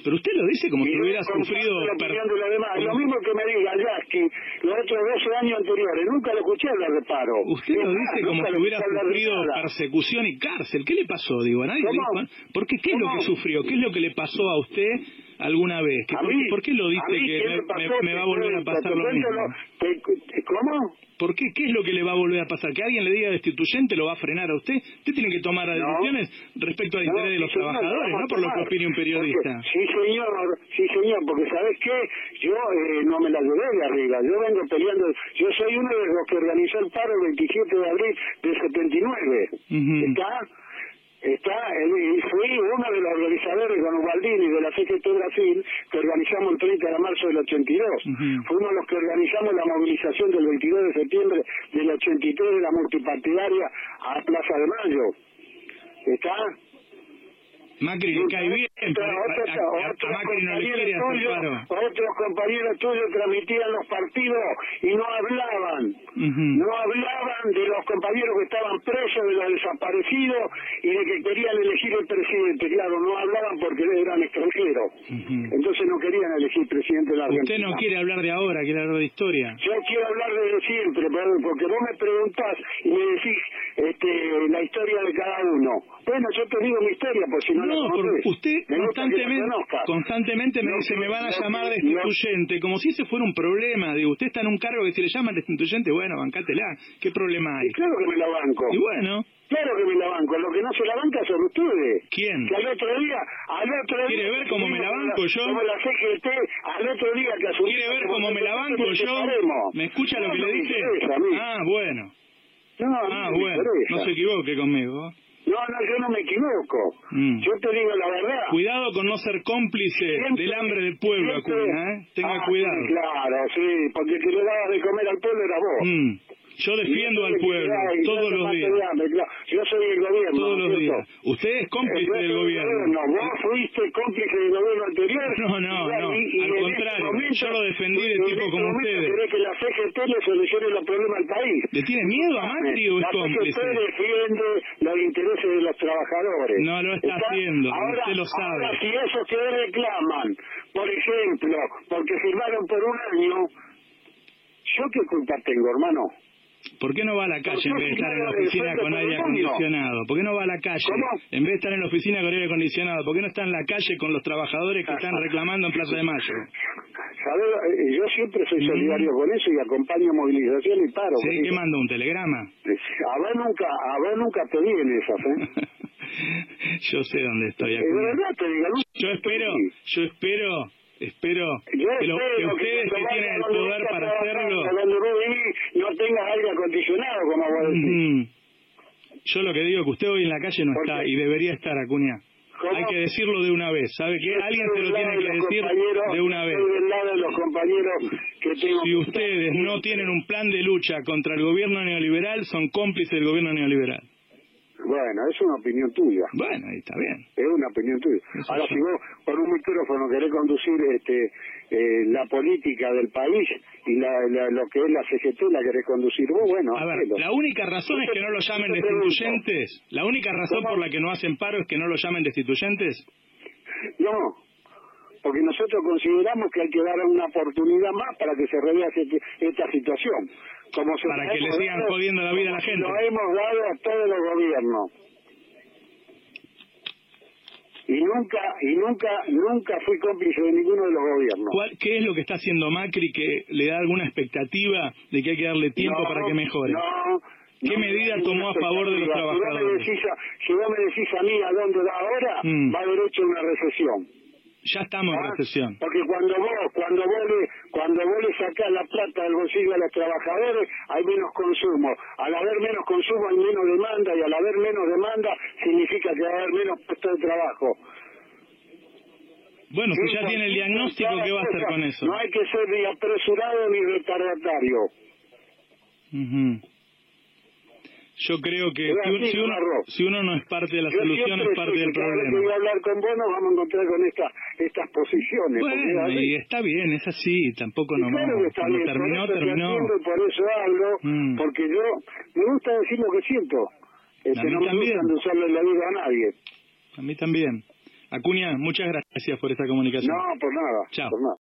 Pero usted lo dice como si hubiera sufrido... Lo mismo que me diga Yasky los otros 12 años anteriores, nunca lo escuché hablar de paro. Usted lo dice como si hubiera sufrido persecución y cárcel. ¿Qué le pasó? Digo, a nadie le dijo. ¿Por qué? ¿Qué es lo que sufrió? ¿Qué es lo que le pasó a usted alguna vez? ¿Por qué lo dice que me va a volver a pasar lo mismo? ¿Cómo? ¿Por qué? ¿Qué es lo que le va a volver a pasar? ¿Que alguien le diga destituyente lo va a frenar a usted? Usted tiene que tomar decisiones respecto al interés de los trabajadores, no por lo que opine un periodista. Sí señor, porque ¿sabes qué? Yo no me la llevé de arriba, yo vengo peleando, yo soy uno de los que organizó el paro el 27 de abril del 79, fui uno de los organizadores con Ubaldini de la CGT Brasil, que organizamos el 30 de marzo del 82. Fuimos los que organizamos la movilización del 22 de septiembre del 83 de la multipartidaria a Plaza de Mayo. Macri le cae bien, a Macri no le quiere hacer paro. Otros compañeros tuyos transmitían los partidos y no hablaban. No hablaban de los compañeros que estaban presos, de los desaparecidos y de que querían elegir el presidente. Claro, no hablaban porque eran extranjeros. Entonces no querían elegir presidente de la Argentina. Usted no quiere hablar de ahora, quiere hablar de historia. Yo quiero hablar de siempre, porque vos me preguntás y me decís la historia de cada uno. Bueno, yo te digo mi historia, por si no. No, porque usted constantemente me dice, me van a llamar destituyente, como si ese fuera un problema. Digo, usted está en un cargo que si le llaman destituyente, bueno, bancátela. ¿Qué problema hay? Y claro que me la banco. Y bueno. Claro que me la banco. Lo que no se la banca son ustedes. ¿Quién? Que al otro día... ¿Quiere ver cómo me la banco yo? Como la CGT, al otro día que asumí... ¿Quiere ver cómo me la banco yo? ¿Me escucha lo que le dije? Ah, bueno. Bueno. No se equivoque conmigo. No, yo no me equivoco. Yo te digo la verdad. Cuidado con no ser cómplice del hambre del pueblo, Acuña, Tenga cuidado. Sí, claro, sí, porque el que le dabas de comer al pueblo era vos. Yo defiendo al pueblo todos los días. Yo soy el gobierno. Todos los días. Usted es cómplice del gobierno. ¿Vos fuiste cómplice del gobierno anterior? No. Al contrario, yo lo defendí de tipo como ustedes. ¿Querés que la CGT le solucione los problemas al país? ¿Le tiene miedo a Macri o es cómplice? La CGT defiende los intereses de los trabajadores. No lo está haciendo, usted lo sabe. Ahora, si esos que reclaman, por ejemplo, porque firmaron por un año, ¿yo qué culpa tengo, hermano? ¿Por qué no va a la calle en vez de estar en la oficina con aire acondicionado? ¿Por qué no va a la calle en vez de estar en la oficina con aire acondicionado? ¿Por qué no está en la calle con los trabajadores que están reclamando en Plaza de Mayo? Yo siempre soy solidario con eso y acompaño movilización y paro. ¿Sí? ¿Qué mando? ¿Un telegrama? A vos nunca te vi en esas, Yo sé dónde estoy. De verdad te digo. Yo espero que ustedes que tienen el poder para hacerlo... Cuando vos venís no tengas aire acondicionado, como vos decís. Yo lo que digo es que usted hoy en la calle no está y debería estar, Acuña. Hay que decirlo de una vez, ¿sabe qué? Alguien se lo tiene que decir de una vez. Si ustedes no tienen un plan de lucha contra el gobierno neoliberal, son cómplices del gobierno neoliberal. Bueno, es una opinión tuya. Bueno, ahí está bien. Es una opinión tuya. Ahora, si vos por un micrófono querés conducir la política del país y lo que es la CGT la querés conducir vos, bueno. A ver, la única razón es que no lo llamen destituyentes. La única razón por la que no hacen paro es que no lo llamen destituyentes. No, porque nosotros consideramos que hay que dar una oportunidad más para que se revierta esta situación. Para que le sigan jodiendo la vida a la gente. Lo hemos dado a todos los gobiernos. Y nunca fui cómplice de ninguno de los gobiernos. ¿Qué es lo que está haciendo Macri que le da alguna expectativa de que hay que darle tiempo para que mejore? ¿Qué medida tomó a favor de los trabajadores? Si vos me decís a mí a dónde va ahora, va derecho a una recesión. Ya estamos en recesión. Porque cuando vos le sacás la plata del bolsillo a los trabajadores, hay menos consumo. Al haber menos consumo hay menos demanda, y al haber menos demanda significa que va a haber menos puestos de trabajo. Bueno, si ya tiene el diagnóstico, ¿qué va a hacer con eso? No hay que ser ni apresurado ni retardatario. Yo creo que si uno no es parte de la solución, es parte del problema. Cada vez que voy a hablar con vos nos vamos a encontrar con estas posiciones. Bueno, y está bien, es así, tampoco no. Claro que está bien, terminó. Por eso hablo, porque yo me gusta decir lo que siento. No me gusta usarle la vida a nadie. A mí también. Acuña, muchas gracias por esta comunicación. No, por nada. Chao. Por nada.